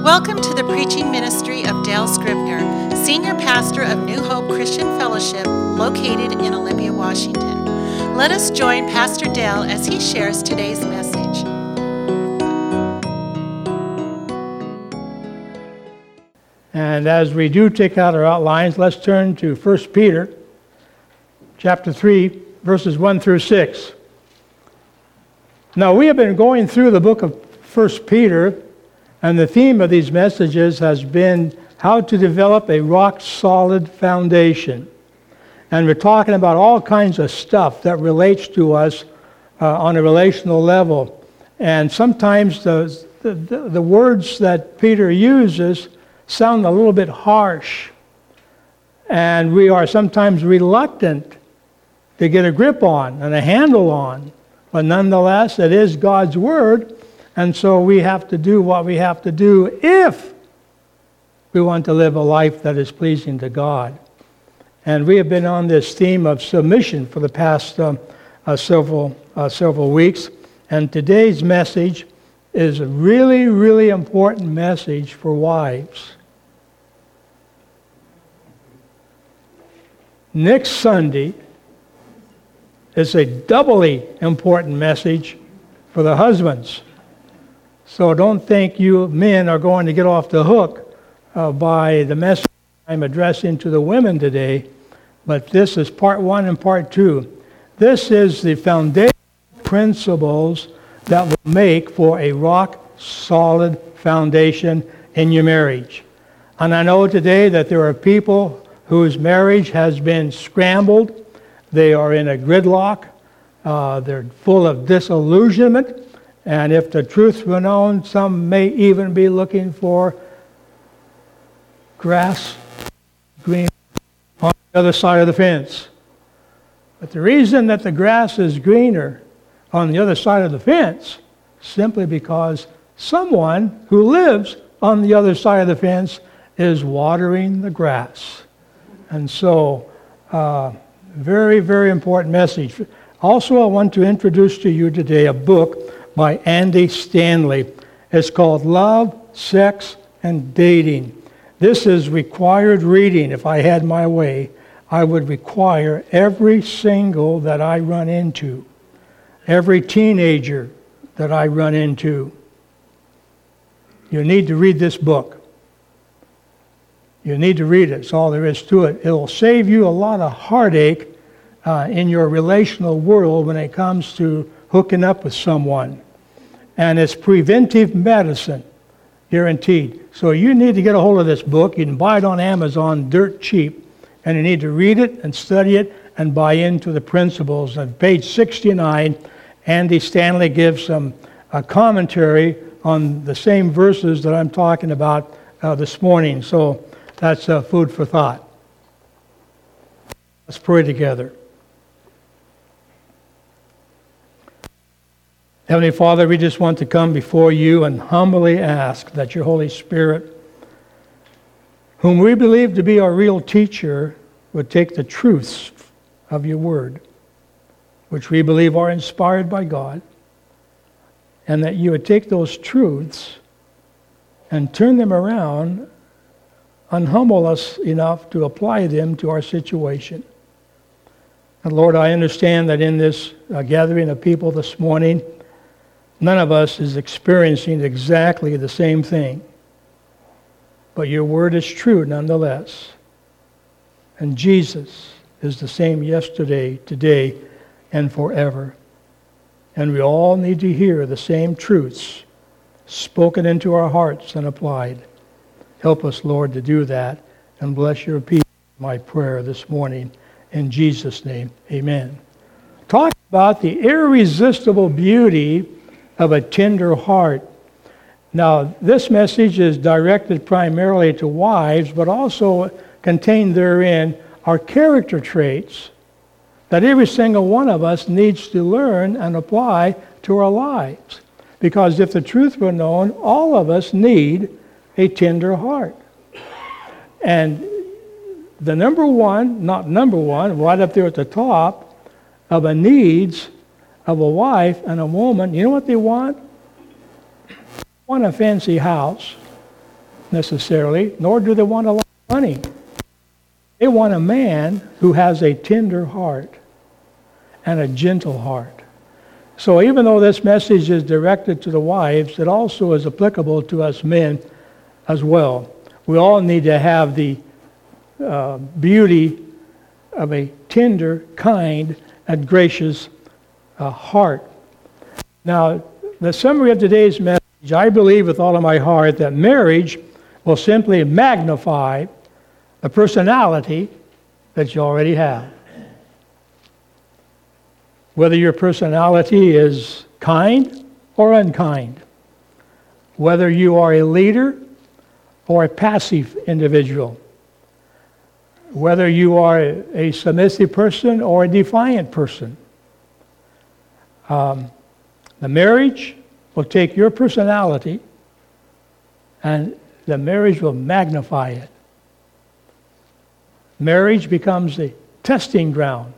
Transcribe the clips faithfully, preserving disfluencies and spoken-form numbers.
Welcome to the preaching ministry of Dale Scribner, Senior Pastor of New Hope Christian Fellowship, located in Olympia, Washington. Let us join Pastor Dale as he shares today's message. And as we do take out our outlines, let's turn to First Peter chapter three, verses one through six. Now, we have been going through the book of First Peter, and the theme of these messages has been how to develop a rock-solid foundation. And we're talking about all kinds of stuff that relates to us uh, on a relational level. And sometimes the, the, the words that Peter uses sound a little bit harsh. And we are sometimes reluctant to get a grip on and a handle on. But nonetheless, it is God's Word. And so we have to do what we have to do if we want to live a life that is pleasing to God. And we have been on this theme of submission for the past um, uh, several uh, several weeks. And today's message is a really, really important message for wives. Next Sunday is a doubly important message for the husbands. So don't think you men are going to get off the hook uh, by the message I'm addressing to the women today, but this is part one and part two. This is the foundation principles that will make for a rock-solid foundation in your marriage. And I know today that there are people whose marriage has been scrambled. They are in a gridlock. Uh, they're full of disillusionment. And if the truth were known, some may even be looking for grass green on the other side of the fence. But the reason that the grass is greener on the other side of the fence, simply because someone who lives on the other side of the fence is watering the grass. And so, uh, very, very important message. Also, I want to introduce to you today a book by Andy Stanley. It's called Love, Sex, and Dating. This is required reading. If I had my way, I would require every single that I run into, every teenager that I run into. You need to read this book. You need to read it. It's all there is to it. It'll save you a lot of heartache uh, in your relational world when it comes to hooking up with someone. And it's preventive medicine, guaranteed. So you need to get a hold of this book. You can buy it on Amazon dirt cheap. And you need to read it and study it and buy into the principles. On page sixty-nine, Andy Stanley gives some uh, commentary on the same verses that I'm talking about uh, this morning. So that's uh, food for thought. Let's pray together. Heavenly Father, we just want to come before you and humbly ask that your Holy Spirit, whom we believe to be our real teacher, would take the truths of your word, which we believe are inspired by God, and that you would take those truths and turn them around and humble us enough to apply them to our situation. And Lord, I understand that in this uh, gathering of people this morning, none of us is experiencing exactly the same thing. But your word is true nonetheless. And Jesus is the same yesterday, today, and forever. And we all need to hear the same truths spoken into our hearts and applied. Help us, Lord, to do that. And bless your people, my prayer this morning. In Jesus' name, amen. Talk about the irresistible beauty of a tender heart. Now, this message is directed primarily to wives, but also contained therein are character traits that every single one of us needs to learn and apply to our lives. Because if the truth were known, all of us need a tender heart. And the number one, not number one, right up there at the top of a needs of a wife and a woman, you know what they want? They want a fancy house. necessarily, nor do they want a lot of money. They want a man who has a tender heart and a gentle heart. So even though this message is directed to the wives, it also is applicable to us men as well. We all need to have the uh, beauty of a tender, kind, and gracious uh, heart. Now, the summary of today's message, I believe with all of my heart that marriage will simply magnify the personality that you already have. Whether your personality is kind or unkind, whether you are a leader or a passive individual, whether you are a submissive person or a defiant person. Um, the marriage will take your personality and the marriage will magnify it. Marriage becomes a testing ground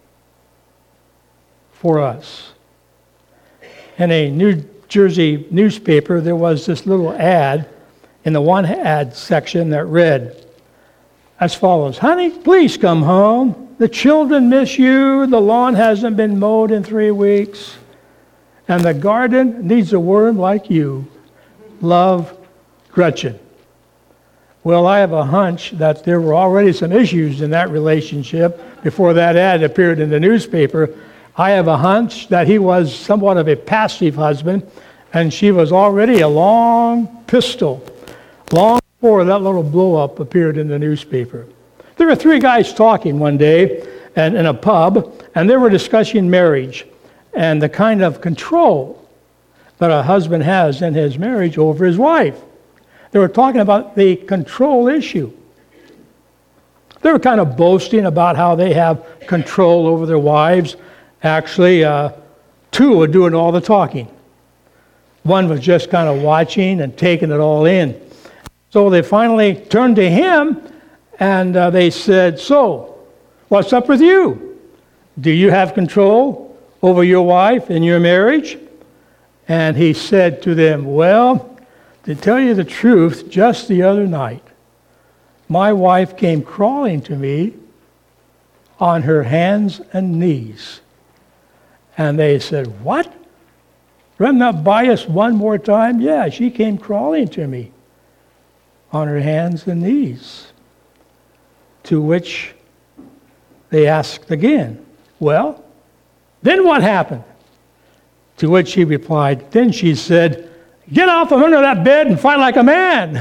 for us. In a New Jersey newspaper, there was this little ad in the one ad section that read as follows: "Honey, please come home. The children miss you. The lawn hasn't been mowed in three weeks. And the garden needs a worm like you. Love, Gretchen." Well, I have a hunch that there were already some issues in that relationship before that ad appeared in the newspaper. I have a hunch that he was somewhat of a passive husband, and she was already a long pistol, long before that little blow-up appeared in the newspaper. There were three guys talking one day and in a pub, and they were discussing marriage and the kind of control that a husband has in his marriage over his wife. They were talking about the control issue. They were kind of boasting about how they have control over their wives. Actually, uh, two were doing all the talking. One was just kind of watching and taking it all in. So they finally turned to him and uh, they said, "So, what's up with you? Do you have control over your wife in your marriage?" And he said to them, "Well, to tell you the truth, just the other night, my wife came crawling to me on her hands and knees." And they said, "What? Run that by us one more time?" "Yeah, she came crawling to me on her hands and knees." To which they asked again, "Well, then what happened?" To which he replied, "Then she said, 'Get out from under that bed and fight like a man.'"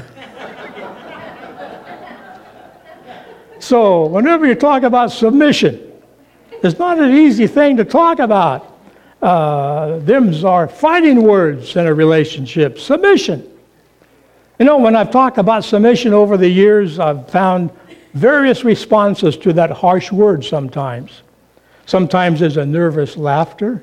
So whenever you talk about submission, it's not an easy thing to talk about. Uh, them's are fighting words in a relationship. Submission. You know, when I've talked about submission over the years, I've found various responses to that harsh word sometimes. Sometimes there's a nervous laughter.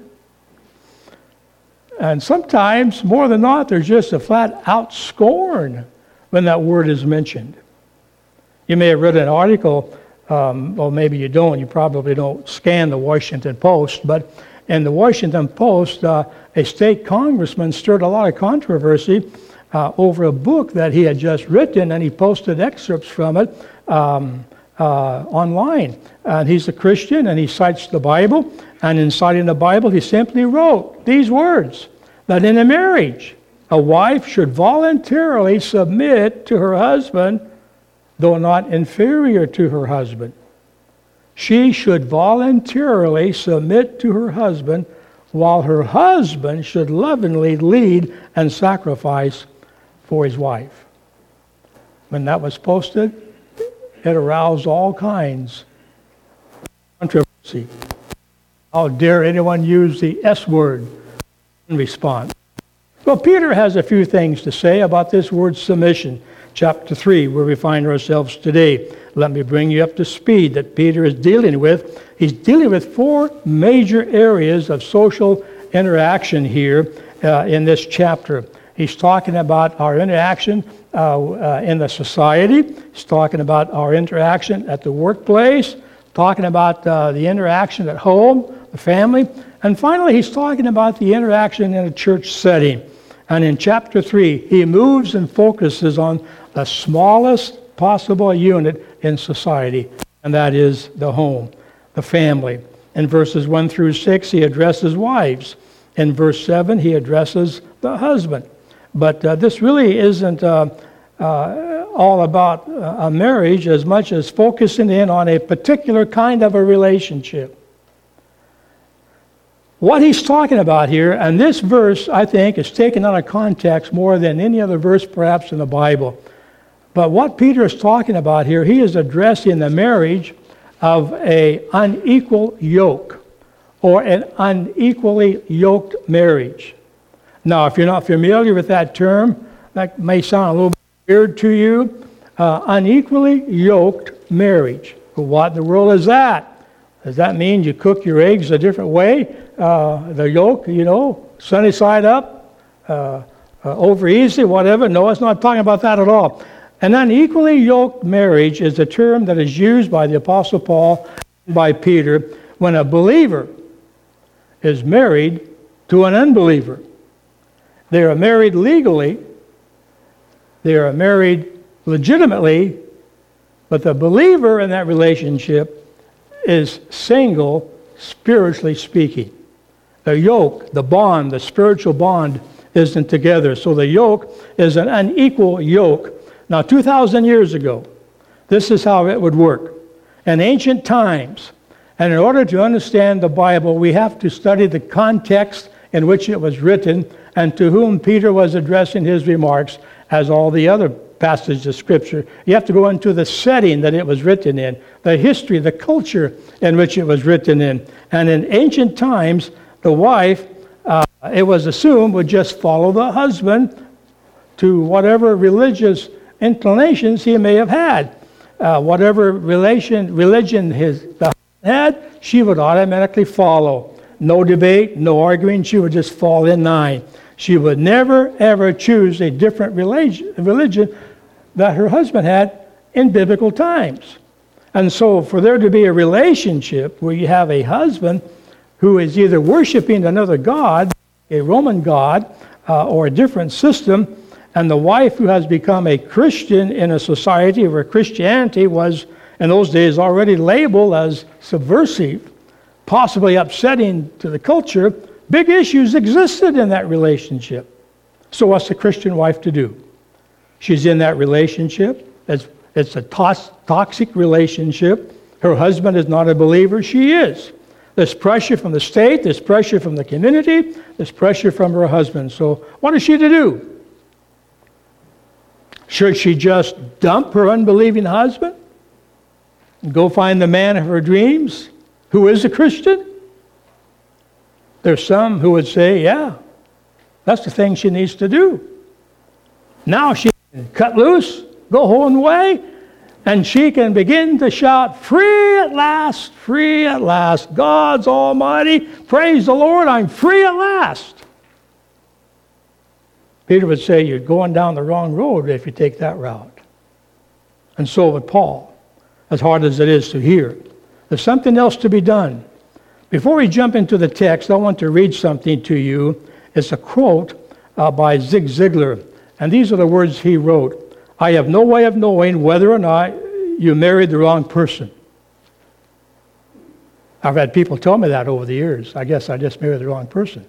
And sometimes, more than not, there's just a flat-out scorn when that word is mentioned. You may have read an article, um, or maybe you don't, you probably don't scan the Washington Post, but in the Washington Post, uh, a state congressman stirred a lot of controversy uh, over a book that he had just written, and he posted excerpts from it um, uh, online. And he's a Christian, and he cites the Bible, and in citing the Bible, he simply wrote these words, that in a marriage, a wife should voluntarily submit to her husband, though not inferior to her husband. She should voluntarily submit to her husband, while her husband should lovingly lead and sacrifice for his wife. When that was posted, it aroused all kinds of controversy. How dare anyone use the S word in response? Well, Peter has a few things to say about this word submission. Chapter three, where we find ourselves today. Let me bring you up to speed that Peter is dealing with. He's dealing with four major areas of social interaction here uh, in this chapter. He's talking about our interaction uh, uh, in the society. He's talking about our interaction at the workplace, talking about uh, the interaction at home, the family, and finally he's talking about the interaction in a church setting. And in chapter three, he moves and focuses on the smallest possible unit in society, and that is the home, the family. In verses one through six, he addresses wives. In verse seven, he addresses the husband. But uh, this really isn't uh, uh, all about uh, a marriage as much as focusing in on a particular kind of a relationship. What he's talking about here, and this verse, I think, is taken out of context more than any other verse perhaps in the Bible. But what Peter is talking about here, he is addressing the marriage of an unequal yoke, or an unequally yoked marriage. Now, if you're not familiar with that term, that may sound a little bit weird to you. Uh, unequally yoked marriage. Well, what in the world is that? Does that mean you cook your eggs a different way? Uh, the yolk, you know, sunny side up, uh, uh, over easy, whatever? No, it's not talking about that at all. An unequally yoked marriage is a term that is used by the Apostle Paul and by Peter when a believer is married to an unbeliever. They are married legally, they are married legitimately, but the believer in that relationship is single, spiritually speaking. The yoke, the bond, the spiritual bond isn't together. So the yoke is an unequal yoke. Now, two thousand years ago, this is how it would work. In ancient times, and in order to understand the Bible, we have to study the context in which it was written and to whom Peter was addressing his remarks, as all the other passages of Scripture. You have to go into the setting that it was written in, the history, the culture in which it was written in. And in ancient times, the wife, uh, it was assumed, would just follow the husband to whatever religious inclinations he may have had. Uh, whatever relation, religion his the husband had, she would automatically follow. No debate, no arguing, she would just fall in line. She would never, ever choose a different religion, religion that her husband had in biblical times. And so for there to be a relationship where you have a husband who is either worshiping another god, a Roman god, uh, or a different system, and the wife who has become a Christian in a society where Christianity was, in those days, already labeled as subversive, possibly upsetting to the culture, big issues existed in that relationship. So what's the Christian wife to do? She's in that relationship. It's, it's a tos- toxic relationship. Her husband is not a believer. She is. There's pressure from the state. There's pressure from the community. There's pressure from her husband. So what is she to do? Should she just dump her unbelieving husband and go find the man of her dreams who is a Christian? There's some who would say, yeah, that's the thing she needs to do. Now she can cut loose, go her own way, and she can begin to shout, free at last, free at last. God's almighty, praise the Lord, I'm free at last. Peter would say you're going down the wrong road if you take that route. And so would Paul, as hard as it is to hear. There's something else to be done. Before we jump into the text, I want to read something to you. It's a quote uh, by Zig Ziglar. And these are the words he wrote. I have no way of knowing whether or not you married the wrong person. I've had people tell me that over the years. I guess I just married the wrong person.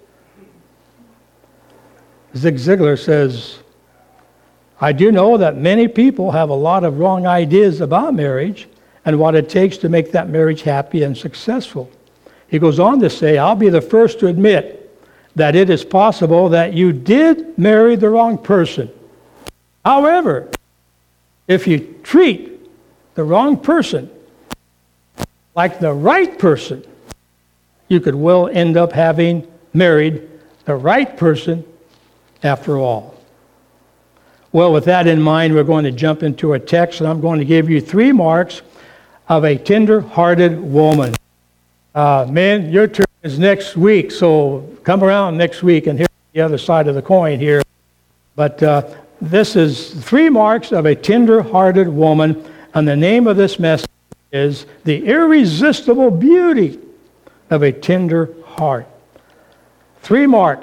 Zig Ziglar says, I do know that many people have a lot of wrong ideas about marriage and what it takes to make that marriage happy and successful. He goes on to say, I'll be the first to admit that it is possible that you did marry the wrong person. However, if you treat the wrong person like the right person, you could well end up having married the right person after all. Well, with that in mind, we're going to jump into a text, and I'm going to give you three marks of a tender-hearted woman. Uh, man, your turn is next week, so come around next week and hear the other side of the coin here. But uh, this is three marks of a tender-hearted woman, and the name of this message is The Irresistible Beauty of a Tender Heart. Three marks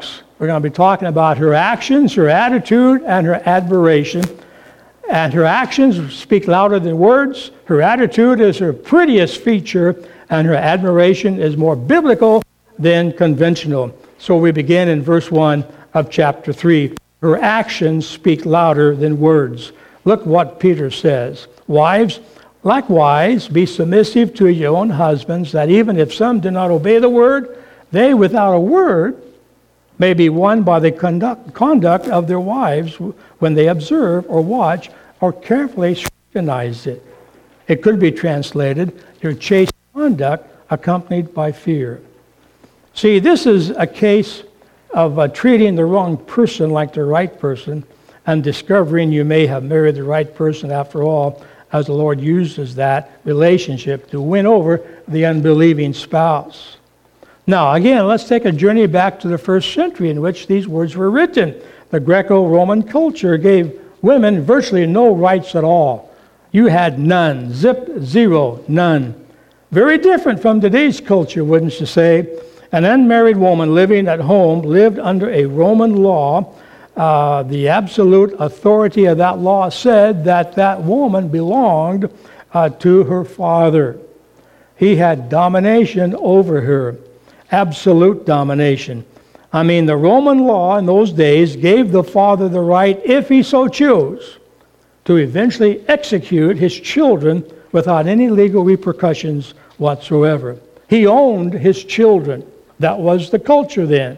We're going to be talking about her actions, her attitude, and her admiration. And her actions speak louder than words. Her attitude is her prettiest feature, and her admiration is more biblical than conventional. So we begin in verse one of chapter three. Her actions speak louder than words. Look what Peter says. Wives, likewise, be submissive to your own husbands, that even if some do not obey the word, they without a word may be won by the conduct, conduct of their wives when they observe or watch or carefully scrutinize it. It could be translated, your chaste conduct accompanied by fear. See, this is a case of uh, treating the wrong person like the right person and discovering you may have married the right person after all, as the Lord uses that relationship to win over the unbelieving spouse. Now, again, let's take a journey back to the first century in which these words were written. The Greco-Roman culture gave women virtually no rights at all. You had none. Zip, zero, none. Very different from today's culture, wouldn't you say? An unmarried woman living at home lived under a Roman law. Uh, the absolute authority of that law said that that woman belonged uh, to her father. He had domination over her. Absolute domination. I mean, the Roman law in those days gave the father the right, if he so chose, to eventually execute his children without any legal repercussions whatsoever. He owned his children. That was the culture then.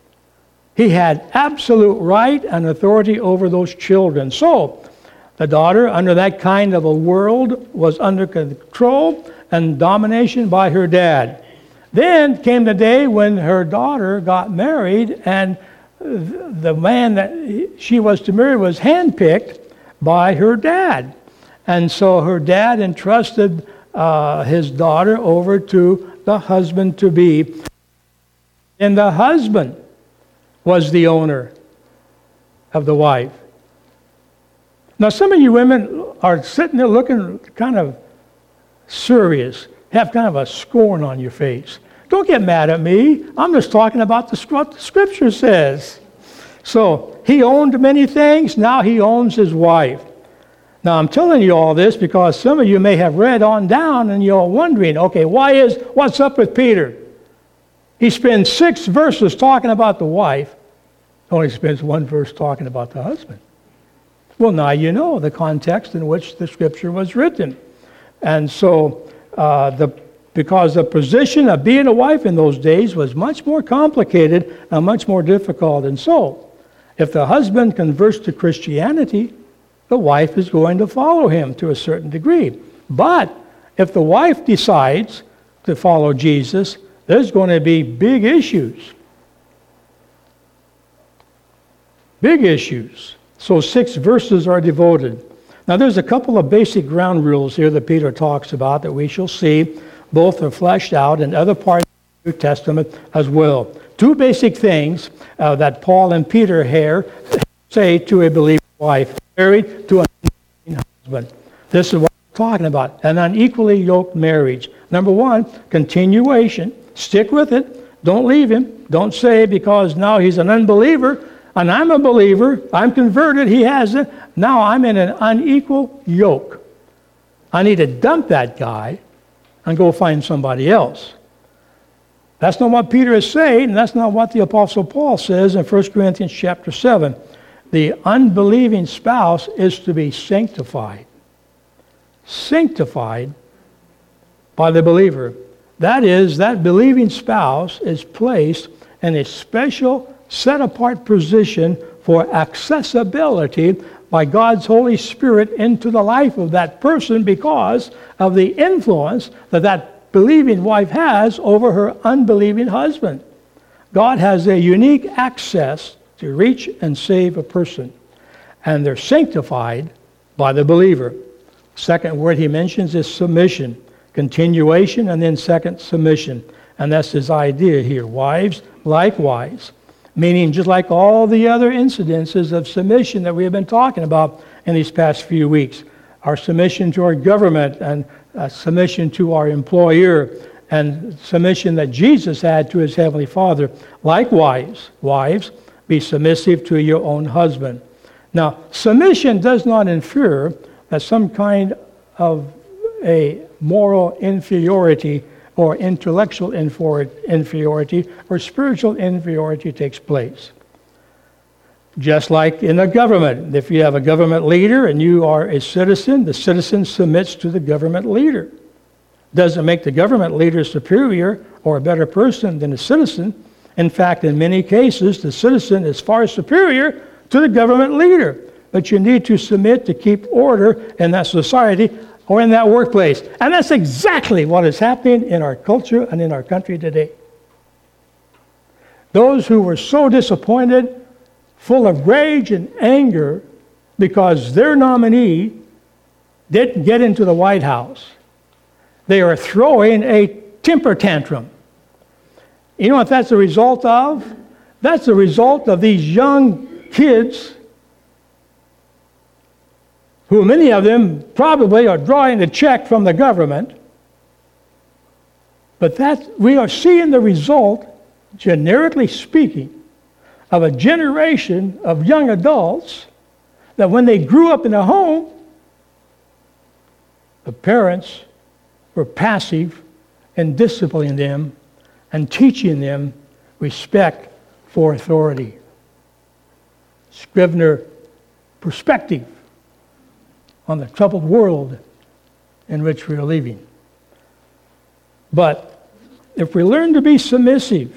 He had absolute right and authority over those children. So, the daughter, under that kind of a world, was under control and domination by her dad. Then came the day when her daughter got married, and the man that she was to marry was handpicked by her dad. And so her dad entrusted uh, his daughter over to the husband-to-be. And the husband was the owner of the wife. Now, some of you women are sitting there looking kind of serious, have kind of a scorn on your face. Don't get mad at me. I'm just talking about the, what the Scripture says. So, he owned many things. Now he owns his wife. Now, I'm telling you all this because some of you may have read on down and you're wondering, okay, why is, what's up with Peter? He spends six verses talking about the wife. Only spends one verse talking about the husband. Well, now you know the context in which the Scripture was written. And so, uh, the because the position of being a wife in those days was much more complicated and much more difficult. And so, if the husband converts to Christianity, the wife is going to follow him to a certain degree. But if the wife decides to follow Jesus, there's going to be big issues. Big issues. So six verses are devoted. Now there's a couple of basic ground rules here that Peter talks about that we shall see. Both are fleshed out in other parts of the New Testament as well. Two basic things uh, that Paul and Peter here say to a believer wife, married to an unbelieving husband. This is what we're talking about, an unequally yoked marriage. Number one, continuation. Stick with it. Don't leave him. Don't say because now he's an unbeliever and I'm a believer, I'm converted, he hasn't. Now I'm in an unequal yoke. I need to dump that guy and go find somebody else. That's not what Peter is saying, and that's not what the Apostle Paul says in First Corinthians chapter seven. The unbelieving spouse is to be sanctified. Sanctified by the believer. That is, that believing spouse is placed in a special, set-apart position for accessibility by God's Holy Spirit into the life of that person because of the influence that that believing wife has over her unbelieving husband. God has a unique access to reach and save a person, and they're sanctified by the believer. Second word he mentions is submission, continuation, and then second, submission. And that's his idea here. Wives, likewise. Meaning just like all the other incidences of submission that we have been talking about in these past few weeks. Our submission to our government and uh, submission to our employer and submission that Jesus had to his Heavenly Father. Likewise, wives, Be submissive to your own husband. Now, submission does not infer that some kind of a moral inferiority or intellectual inferiority or spiritual inferiority takes place. Just like in a government, if you have a government leader and you are a citizen, the citizen submits to the government leader. Doesn't make the government leader superior or a better person than the citizen. In fact, in many cases, the citizen is far superior to the government leader. But you need to submit to keep order in that society or in that workplace. And that's exactly what is happening in our culture and in our country today. Those who were so disappointed, full of rage and anger because their nominee didn't get into the White House, they are throwing a temper tantrum. You know what that's a result of? That's a result of these young kids who many of them probably are drawing a check from the government. But that we are seeing the result, generically speaking, of a generation of young adults that when they grew up in a home, the parents were passive in disciplining them and teaching them respect for authority. Scrivener perspective on the troubled world in which we are living. But if we learn to be submissive,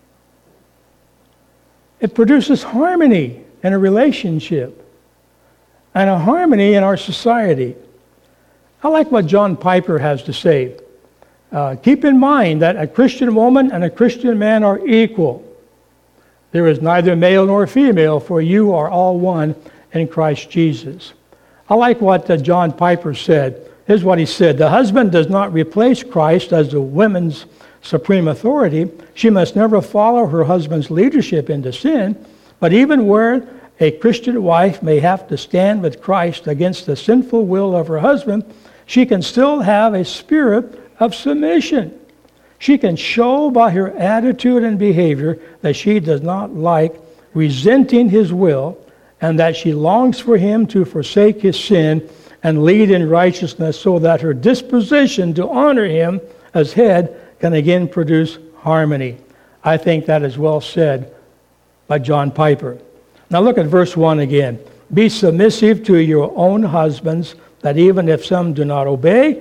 it produces harmony in a relationship and a harmony in our society. I like what John Piper has to say. Uh, keep in mind that a Christian woman and a Christian man are equal. There is neither male nor female, for you are all one in Christ Jesus. I like what uh, John Piper said. Here's what he said. The husband does not replace Christ as the woman's supreme authority. She must never follow her husband's leadership into sin, but even where a Christian wife may have to stand with Christ against the sinful will of her husband, she can still have a spirit of submission. She can show by her attitude and behavior that she does not like resenting his will and that she longs for him to forsake his sin and lead in righteousness, so that her disposition to honor him as head can again produce harmony. I think that is well said by John Piper. Now look at verse one again. Be submissive to your own husbands, that even if some do not obey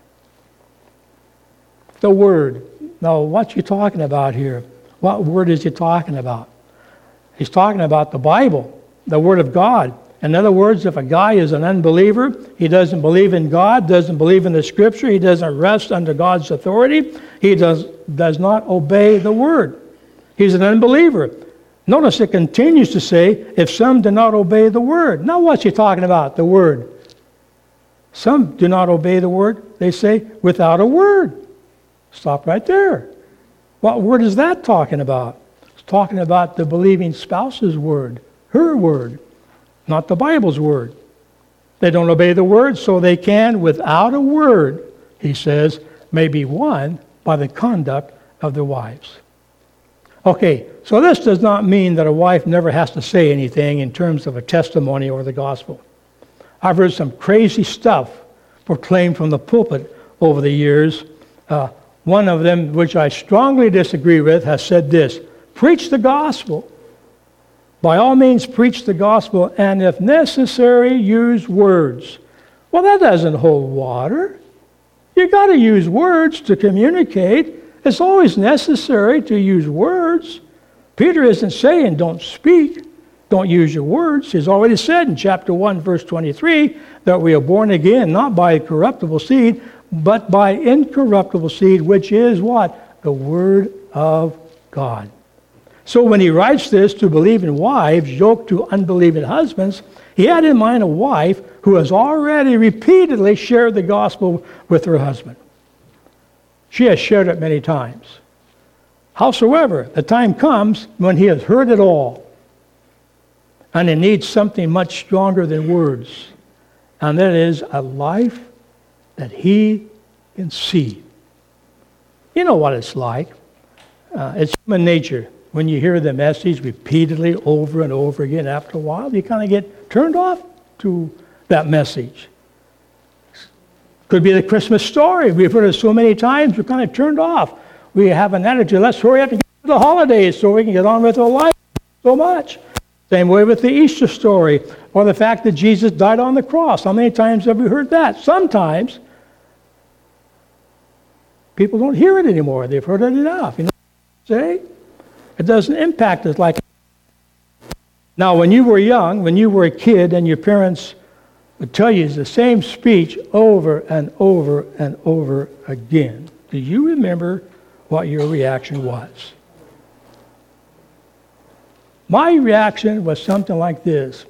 the word. Now, what's he talking about here? What word is he talking about? He's talking about the Bible, the Word of God. In other words, if a guy is an unbeliever, he doesn't believe in God, doesn't believe in the Scripture, he doesn't rest under God's authority, he does, does not obey the Word. He's an unbeliever. Notice it continues to say, if some do not obey the Word. Now what's he talking about, the Word? Some do not obey the Word, they say, without a word. Stop right there. What word is that talking about? It's talking about the believing spouse's word, her word, not the Bible's word. They don't obey the word, so they can, without a word, he says, may be won by the conduct of their wives. Okay, so this does not mean that a wife never has to say anything in terms of a testimony or the gospel. I've heard some crazy stuff proclaimed from the pulpit over the years. Uh, one of them, which I strongly disagree with, has said this: preach the gospel. By all means, preach the gospel, and if necessary, use words. Well, that doesn't hold water. You got to use words to communicate. It's always necessary to use words. Peter isn't saying don't speak, don't use your words. He's already said in chapter one, verse twenty-three, that we are born again not by corruptible seed, but by incorruptible seed, which is what? The Word of God. So when he writes this to believing wives yoked to unbelieving husbands, he had in mind a wife who has already repeatedly shared the gospel with her husband. She has shared it many times. Howsoever, the time comes when he has heard it all, and he needs something much stronger than words, and that is a life that he can see. You know what it's like. Uh, it's human nature when you hear the message repeatedly over and over again, after a while, you kind of get turned off to that message. Could be the Christmas story. We've heard it so many times, we're kind of turned off. We have an attitude, let's hurry up and get to the holidays so we can get on with our life so much. Same way with the Easter story, or the fact that Jesus died on the cross. How many times have we heard that? Sometimes people don't hear it anymore. They've heard it enough. You know what I'm saying? It doesn't impact us like. Now, when you were young, when you were a kid, and your parents would tell you the same speech over and over and over again, do you remember what your reaction was? My reaction was something like this.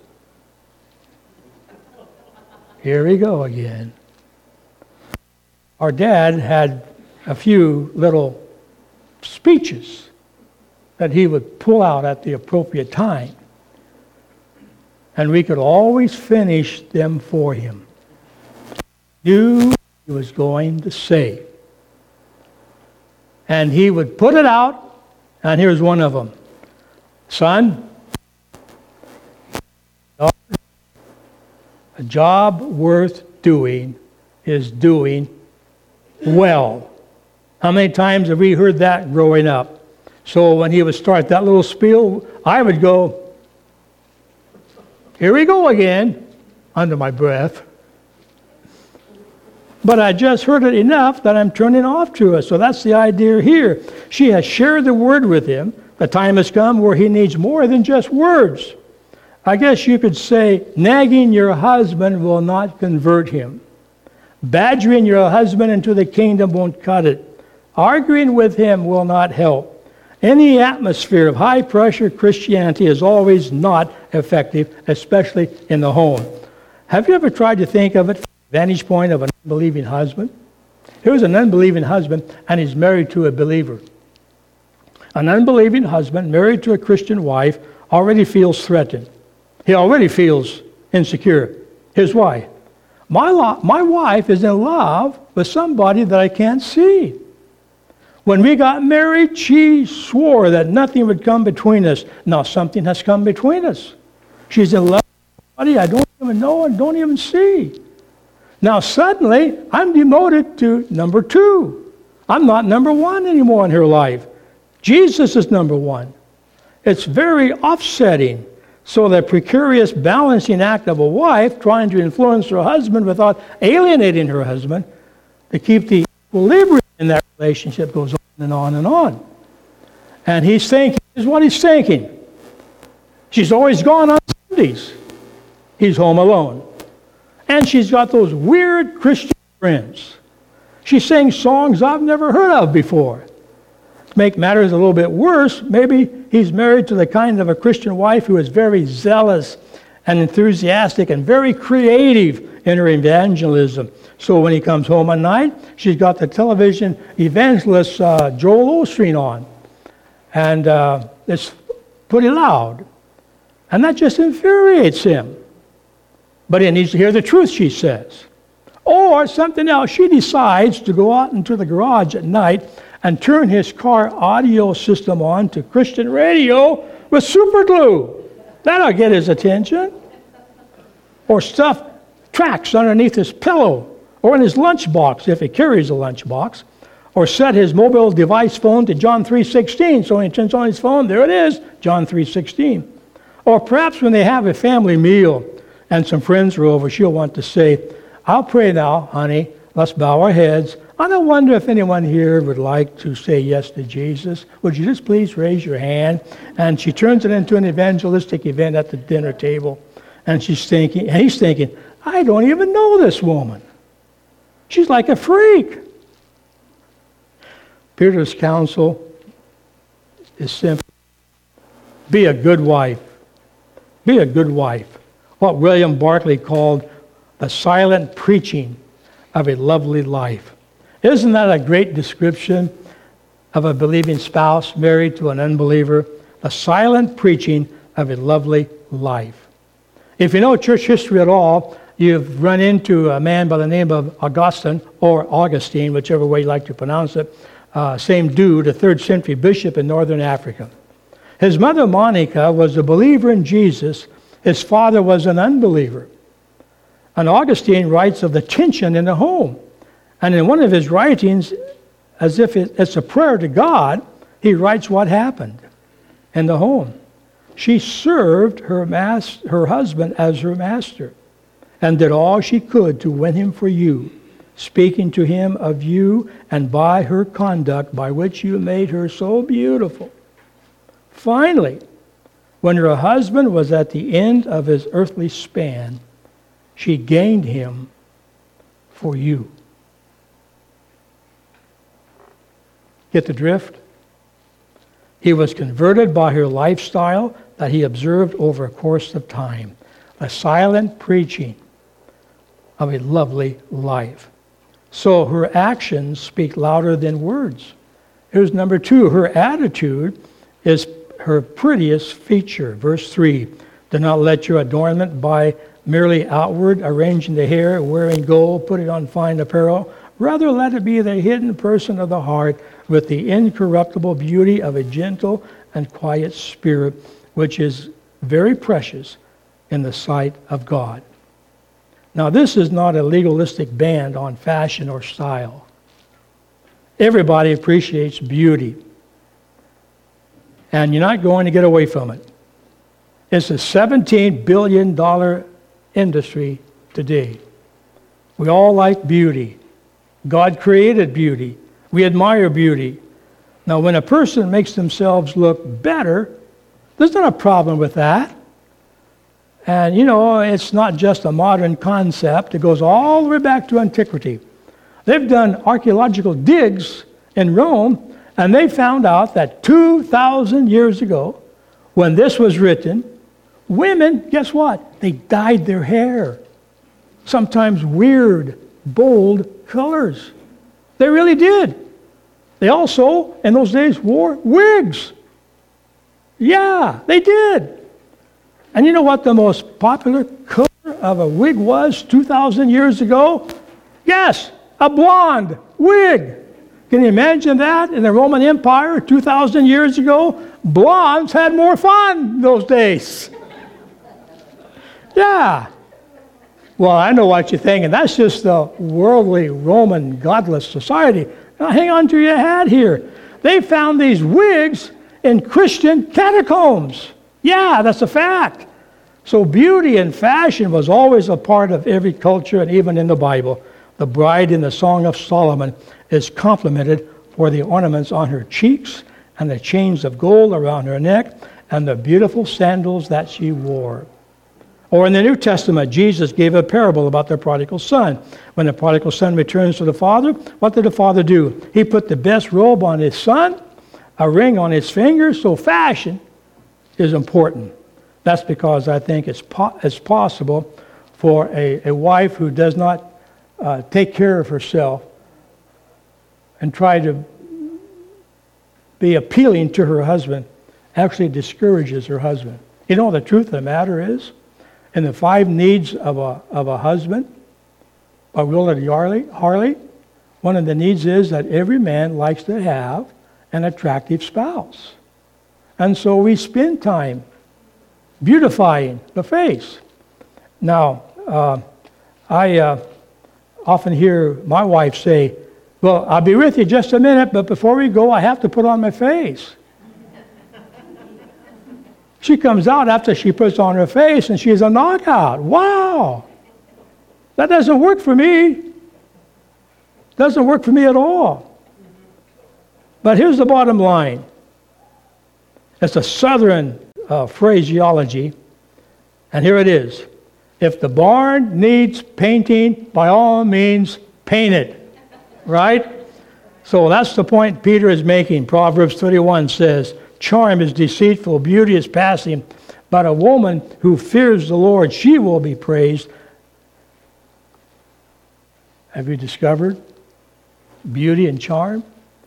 Here we go again. Our dad had a few little speeches that he would pull out at the appropriate time. And we could always finish them for him. He knew what he was going to say. And he would put it out, and here's one of them. Son, a job worth doing is doing well. How many times have we heard that growing up? So when he would start that little spiel, I would go, here we go again, under my breath. But I just heard it enough that I'm turning off to it. So that's the idea here. She has shared the word with him. The time has come where he needs more than just words. I guess you could say, nagging your husband will not convert him. Badgering your husband into the kingdom won't cut it. Arguing with him will not help. Any atmosphere of high-pressure Christianity is always not effective, especially in the home. Have you ever tried to think of it from the vantage point of an unbelieving husband? Here's an unbelieving husband, and he's married to a believer. An unbelieving husband married to a Christian wife already feels threatened. He already feels insecure. Here's why. My, lo- my wife is in love with somebody that I can't see. When we got married, she swore that nothing would come between us. Now something has come between us. She's in love with somebody I don't even know and don't even see. Now suddenly, I'm demoted to number two. I'm not number one anymore in her life. Jesus is number one. It's very offsetting. So the precarious balancing act of a wife trying to influence her husband without alienating her husband to keep the equilibrium in that relationship goes on and on and on. And he's thinking, this is what he's thinking. She's always gone on Sundays. He's home alone. And she's got those weird Christian friends. She sings songs I've never heard of before. To make matters a little bit worse, maybe he's married to the kind of a Christian wife who is very zealous and enthusiastic and very creative in her evangelism. So when he comes home at night, she's got the television evangelist uh, Joel Osteen on. And uh, it's pretty loud. And that just infuriates him. But he needs to hear the truth, she says. Or something else, she decides to go out into the garage at night and turn his car audio system on to Christian radio with super glue. That'll get his attention. Or stuff tracks underneath his pillow or in his lunchbox if he carries a lunchbox. Or set his mobile device phone to John three sixteen. So he turns on his phone, there it is, John three sixteen. Or perhaps when they have a family meal and some friends are over, she'll want to say, I'll pray now, honey. Let's bow our heads. And I wonder if anyone here would like to say yes to Jesus. Would you just please raise your hand? And she turns it into an evangelistic event at the dinner table. And she's thinking, and he's thinking, I don't even know this woman. She's like a freak. Peter's counsel is simple. Be a good wife. Be a good wife. What William Barclay called the silent preaching of a lovely life. Isn't that a great description of a believing spouse married to an unbeliever? The silent preaching of a lovely life. If you know church history at all, you've run into a man by the name of Augustine, or Augustine, whichever way you like to pronounce it. Uh, same dude, a third century bishop in northern Africa. His mother, Monica, was a believer in Jesus. His father was an unbeliever. And Augustine writes of the tension in the home. And in one of his writings, as if it's a prayer to God, he writes what happened in the home. She served her, mas- her husband as her master and did all she could to win him for you, speaking to him of you and by her conduct by which you made her so beautiful. Finally, when her husband was at the end of his earthly span, she gained him for you. Get the drift? He was converted by her lifestyle that he observed over a course of time. A silent preaching of a lovely life. So her actions speak louder than words. Here's number two. Her attitude is her prettiest feature. Verse three. Do not let your adornment by merely outward, arranging the hair, wearing gold, putting on fine apparel. Rather let it be the hidden person of the heart with the incorruptible beauty of a gentle and quiet spirit, which is very precious in the sight of God. Now, this is not a legalistic ban on fashion or style. Everybody appreciates beauty. And you're not going to get away from it. It's a seventeen billion dollars industry today. We all like beauty. God created beauty. We admire beauty. Now, when a person makes themselves look better, there's not a problem with that. And, you know, it's not just a modern concept. It goes all the way back to antiquity. They've done archaeological digs in Rome, and they found out that two thousand years ago, when this was written, women, guess what? They dyed their hair. Sometimes weird, bold colors. They really did. They also, in those days, wore wigs. Yeah, they did. And you know what the most popular color of a wig was two thousand years ago? Yes, a blonde wig. Can you imagine that? In the Roman Empire two thousand years ago, blondes had more fun those days. Yeah. Well, I know what you're thinking. That's just the worldly, Roman, godless society. Now, hang on to your hat here. They found these wigs in Christian catacombs. Yeah, that's a fact. So beauty and fashion was always a part of every culture, and even in the Bible. The bride in the Song of Solomon is complimented for the ornaments on her cheeks and the chains of gold around her neck and the beautiful sandals that she wore. Or in the New Testament, Jesus gave a parable about the prodigal son. When the prodigal son returns to the father, what did the father do? He put the best robe on his son, a ring on his finger, so fashion is important. That's because I think it's, po- it's possible for a, a wife who does not uh, take care of herself and try to be appealing to her husband actually discourages her husband. You know, the truth of the matter is, in the five needs of a, of a husband, by Willard Harley, Harley, one of the needs is that every man likes to have an attractive spouse. And so we spend time beautifying the face. Now, uh, I uh, often hear my wife say, well, I'll be with you just a minute, but before we go, I have to put on my face. She comes out after she puts on her face, and she's a knockout. Wow! That doesn't work for me. Doesn't work for me at all. But here's the bottom line. It's a Southern uh, phraseology, and here it is. If the barn needs painting, by all means, paint it. Right? So that's the point Peter is making. Proverbs thirty-one says, charm is deceitful, beauty is passing, but a woman who fears the Lord, she will be praised. Have you discovered beauty and charm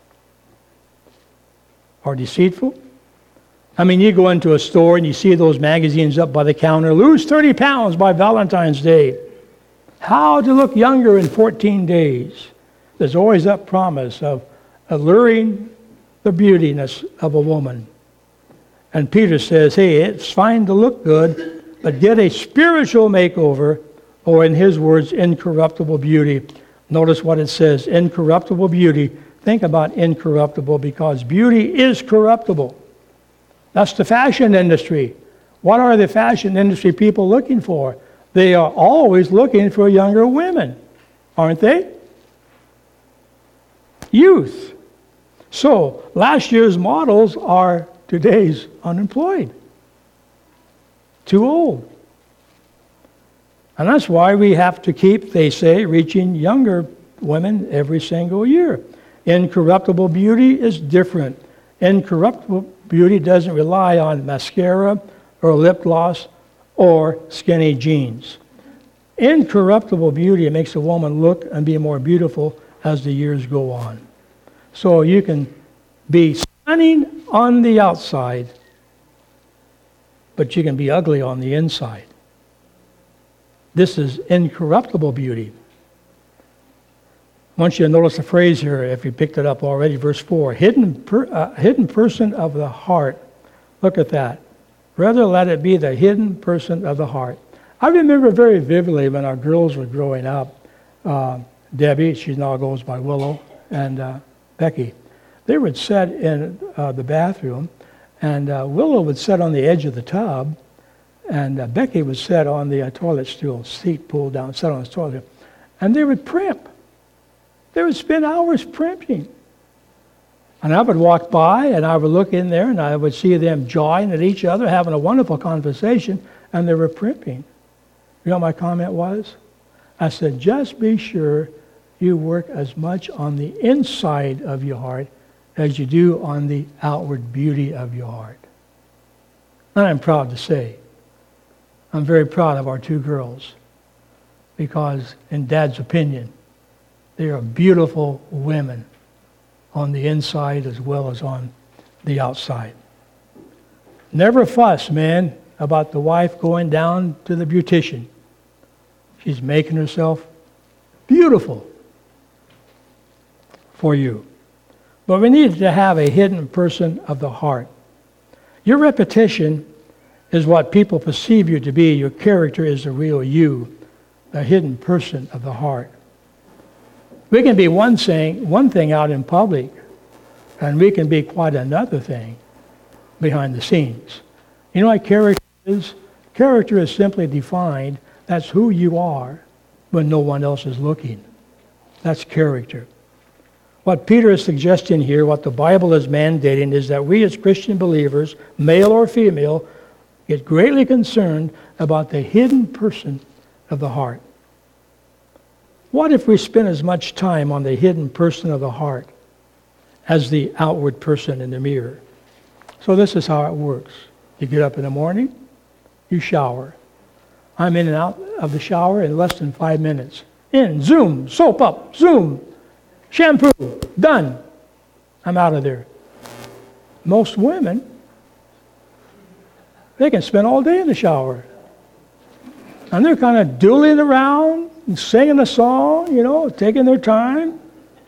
are deceitful? I mean, you go into a store and you see those magazines up by the counter, lose thirty pounds by Valentine's Day. How to look younger in fourteen days. There's always that promise of alluring the beautiness of a woman. And Peter says, hey, it's fine to look good, but get a spiritual makeover, or in his words, incorruptible beauty. Notice what it says, incorruptible beauty. Think about incorruptible, because beauty is corruptible. That's the fashion industry. What are the fashion industry people looking for? They are always looking for younger women, aren't they? Youth. So, last year's models are today's unemployed. Too old. And that's why we have to keep, they say, reaching younger women every single year. Incorruptible beauty is different. Incorruptible beauty doesn't rely on mascara or lip gloss or skinny jeans. Incorruptible beauty makes a woman look and be more beautiful as the years go on. So you can be stunning on the outside, but you can be ugly on the inside. This is incorruptible beauty. I want you to notice the phrase here, if you picked it up already, verse four. Hidden, per, uh, hidden person of the heart. Look at that. Rather let it be the hidden person of the heart. I remember very vividly when our girls were growing up, uh, Debbie, she now goes by Willow, and uh, Becky. They would sit in uh, the bathroom, and uh, Willow would sit on the edge of the tub, and uh, Becky would sit on the uh, toilet stool, seat pulled down, sit on the toilet, and they would primp. They would spend hours primping. And I would walk by, and I would look in there, and I would see them jawing at each other, having a wonderful conversation, and they were primping. You know what my comment was? I said, just be sure you work as much on the inside of your heart as you do on the outward beauty of your heart. And I'm proud to say, I'm very proud of our two girls, because in Dad's opinion, they are beautiful women on the inside as well as on the outside. Never fuss, man, about the wife going down to the beautician. She's making herself beautiful for you. But we need to have a hidden person of the heart. Your reputation is what people perceive you to be. Your character is the real you, the hidden person of the heart. We can be one thing, one thing out in public, and we can be quite another thing behind the scenes. You know what character is? Character is simply defined. That's who you are when no one else is looking. That's character. What Peter is suggesting here, what the Bible is mandating, is that we as Christian believers, male or female, get greatly concerned about the hidden person of the heart. What if we spend as much time on the hidden person of the heart as the outward person in the mirror? So this is how it works. You get up in the morning, you shower. I'm in and out of the shower in less than five minutes. In, zoom, soap up, zoom, shampoo, done. I'm out of there. Most women, they can spend all day in the shower. And they're kind of doodling around and singing a song, you know, taking their time.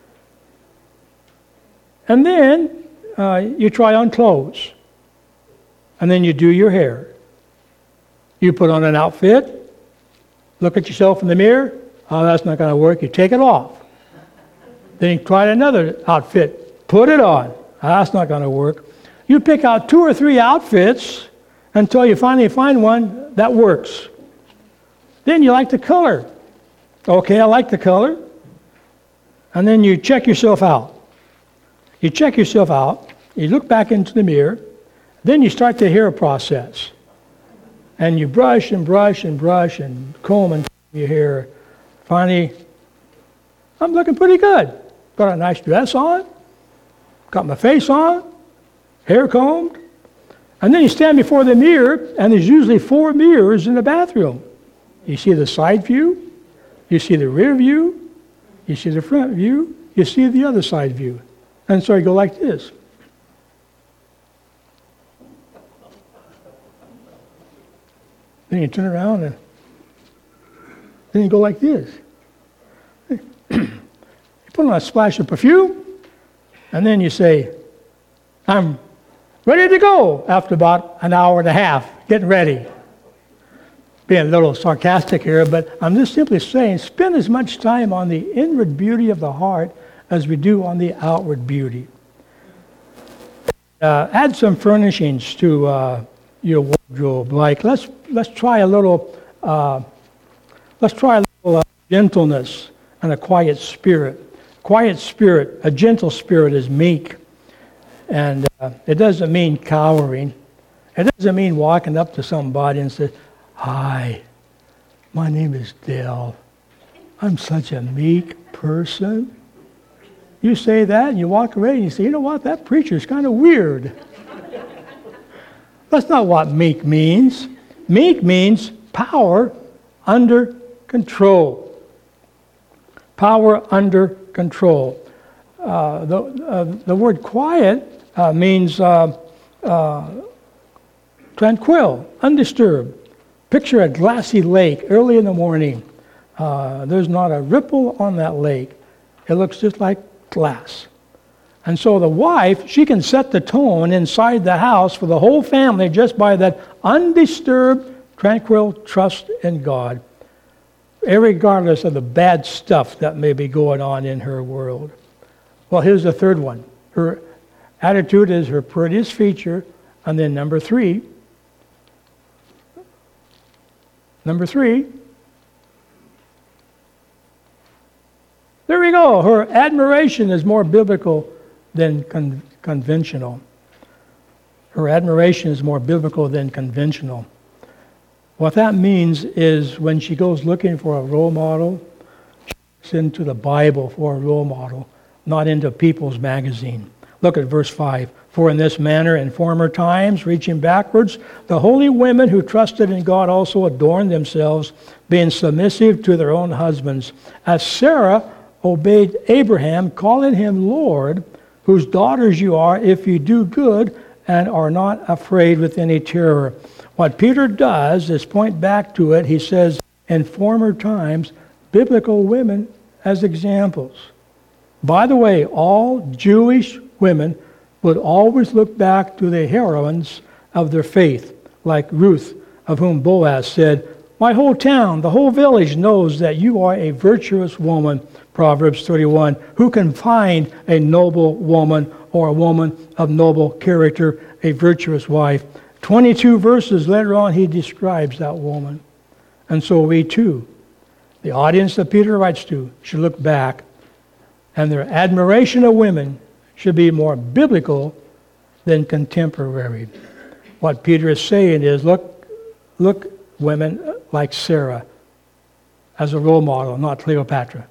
And then uh, you try on clothes. And then you do your hair. You put on an outfit, look at yourself in the mirror. Oh, that's not going to work. You take it off. Then you try another outfit. Put it on. Oh, that's not going to work. You pick out two or three outfits until you finally find one that works. Then you like the color. Okay, I like the color. And then you check yourself out. You check yourself out. You look back into the mirror. Then you start the hair process. And you brush and brush and brush and comb and comb your hair. Finally, I'm looking pretty good. Got a nice dress on. Got my face on. Hair combed. And then you stand before the mirror, and there's usually four mirrors in the bathroom. You see the side view. You see the rear view. You see the front view. You see the other side view. And so you go like this. Then you turn around and then you go like this. You put on a splash of perfume, and then you say, I'm ready to go after about an hour and a half, getting ready. Being a little sarcastic here, but I'm just simply saying, spend as much time on the inward beauty of the heart as we do on the outward beauty. Uh, add some furnishings to uh, your wardrobe. Like let's let's try a little uh, let's try a little uh, gentleness and a quiet spirit. Quiet spirit, a gentle spirit is meek, and uh, it doesn't mean cowering. It doesn't mean walking up to somebody and say, "Hi, my name is Dale. I'm such a meek person." You say that and you walk away and you say, "You know what, that preacher's kind of weird." That's not what meek means. Meek means power under control. Power under control. Uh, the, uh, the word quiet uh, means uh, uh, tranquil, undisturbed. Picture a glassy lake early in the morning. Uh, there's not a ripple on that lake. It looks just like glass. And so the wife, she can set the tone inside the house for the whole family just by that undisturbed, tranquil trust in God, irregardless of the bad stuff that may be going on in her world. Well, here's the third one. Her attitude is her prettiest feature. And then number three, number three, there we go. Her admiration is more biblical than con- conventional. Her admiration is more biblical than conventional. What that means is when she goes looking for a role model, she looks into the Bible for a role model, not into People's Magazine. Look at verse five. For in this manner, in former times, reaching backwards, the holy women who trusted in God also adorned themselves, being submissive to their own husbands, as Sarah obeyed Abraham, calling him Lord, whose daughters you are, if you do good and are not afraid with any terror. What Peter does is point back to it. He says, in former times, biblical women as examples. By the way, all Jewish women would always look back to the heroines of their faith, like Ruth, of whom Boaz said, "My whole town, the whole village knows that you are a virtuous woman," Proverbs thirty-one. Who can find a noble woman or a woman of noble character, a virtuous wife? twenty-two verses later on, he describes that woman. And so we too, the audience that Peter writes to, should look back, and their admiration of women should be more biblical than contemporary. What Peter is saying is, look, look, women like Sarah as a role model, not Cleopatra.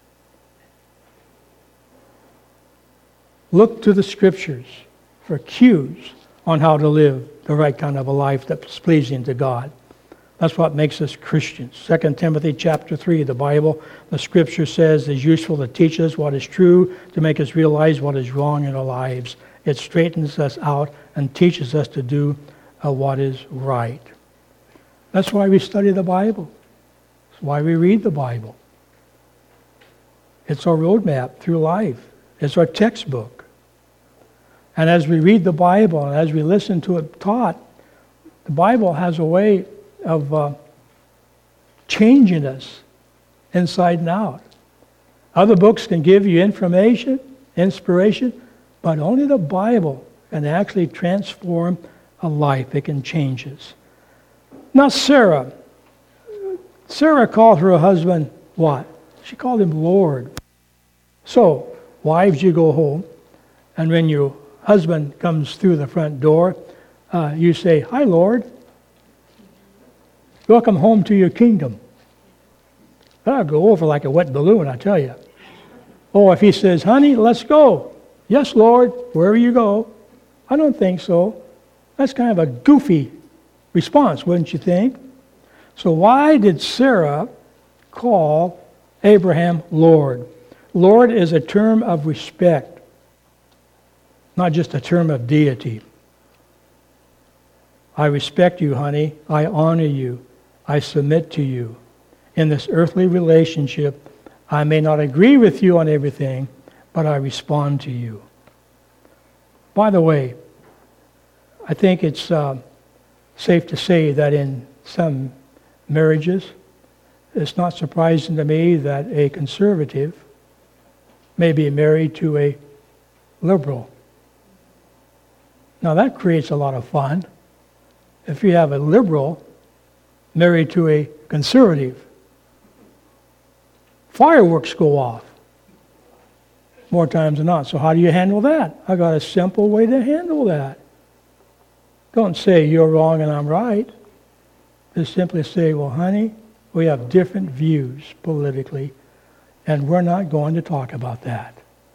Look to the Scriptures for cues on how to live the right kind of a life that's pleasing to God. That's what makes us Christians. Second Timothy chapter three, the Bible, the Scripture says, is useful to teach us what is true, to make us realize what is wrong in our lives. It straightens us out and teaches us to do uh, what is right. That's why we study the Bible. That's why we read the Bible. It's our roadmap through life. It's our textbook. And as we read the Bible and as we listen to it taught, the Bible has a way of uh, changing us inside and out. Other books can give you information, inspiration, but only the Bible can actually transform a life. It can change us. Now Sarah. Sarah called her husband what? She called him Lord. So, wives, you go home, and when your husband comes through the front door, uh, you say, "Hi, Lord. Welcome home to your kingdom." That'll go over like a wet balloon, I tell you. Or if he says, "Honey, let's go." "Yes, Lord," wherever you go. I don't think so. That's kind of a goofy response, wouldn't you think? So why did Sarah call Abraham Lord? Lord is a term of respect, not just a term of deity. I respect you, honey. I honor you. I submit to you. In this earthly relationship, I may not agree with you on everything, but I respond to you. By the way, I think it's uh, safe to say that in some marriages, it's not surprising to me that a conservative may be married to a liberal. Now that creates a lot of fun. If you have a liberal married to a conservative, fireworks go off more times than not. So how do you handle that? I got a simple way to handle that. Don't say you're wrong and I'm right. Just simply say, well, honey, we have different views politically, and we're not going to talk about that.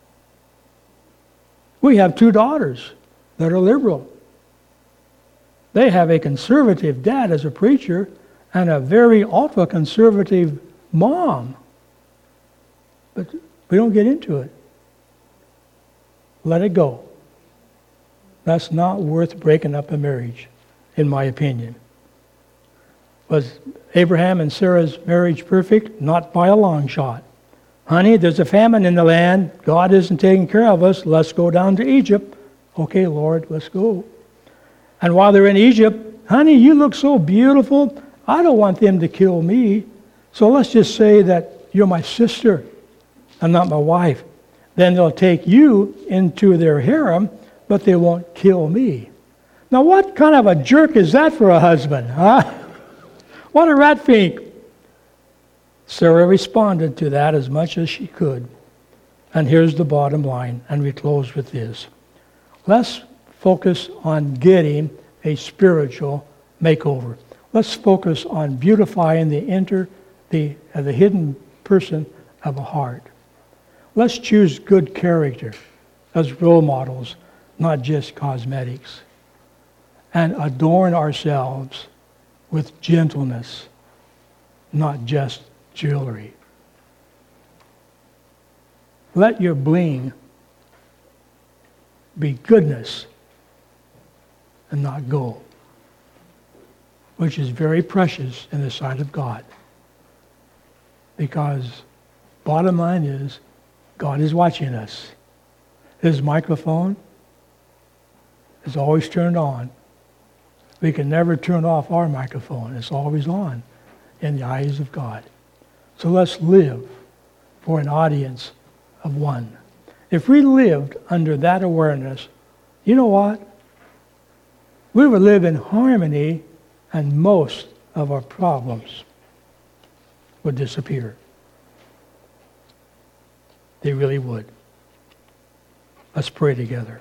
We have two daughters that are liberal. They have a conservative dad as a preacher and a very ultra-conservative mom. But we don't get into it. Let it go. That's not worth breaking up a marriage, in my opinion. Was Abraham and Sarah's marriage perfect? Not by a long shot. Honey, there's a famine in the land. God isn't taking care of us. Let's go down to Egypt. Okay, Lord, let's go. And while they're in Egypt, honey, you look so beautiful. I don't want them to kill me. So let's just say that you're my sister and not my wife. Then they'll take you into their harem, but they won't kill me. Now, what kind of a jerk is that for a husband, huh? What a rat fink. Sarah responded to that as much as she could. And here's the bottom line, and we close with this. Let's focus on getting a spiritual makeover. Let's focus on beautifying the inner, the, uh, the hidden person of a heart. Let's choose good character as role models, not just cosmetics. And adorn ourselves with gentleness, not just jewelry. Let your bling be goodness and not gold, which is very precious in the sight of God. Because bottom line is, God is watching us. His microphone is always turned on. We can never turn off our microphone. It's always on in the eyes of God. So let's live for an audience of one. If we lived under that awareness, you know what? We would live in harmony, and most of our problems would disappear. They really would. Let's pray together.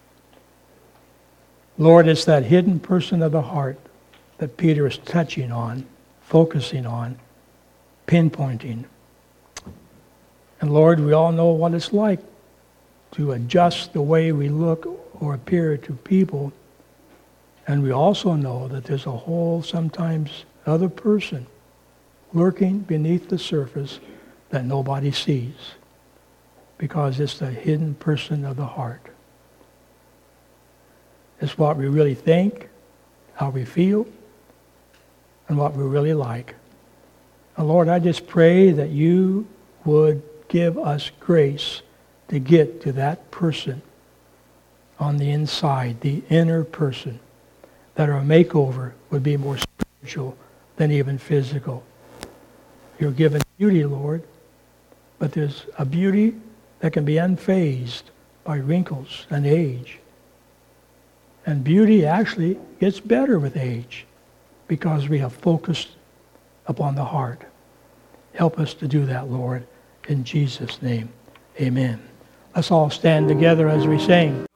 Lord, it's that hidden person of the heart that Peter is touching on, focusing on, pinpointing. And Lord, we all know what it's like to adjust the way we look or appear to people. And we also know that there's a whole, sometimes, other person lurking beneath the surface that nobody sees, because it's the hidden person of the heart. It's what we really think, how we feel, and what we really like. And Lord, I just pray that you would give us grace to get to that person on the inside, the inner person, that our makeover would be more spiritual than even physical. You're given beauty, Lord, but there's a beauty that can be unfazed by wrinkles and age. And beauty actually gets better with age because we have focused upon the heart. Help us to do that, Lord, in Jesus' name. Amen. Let's all stand together as we sing.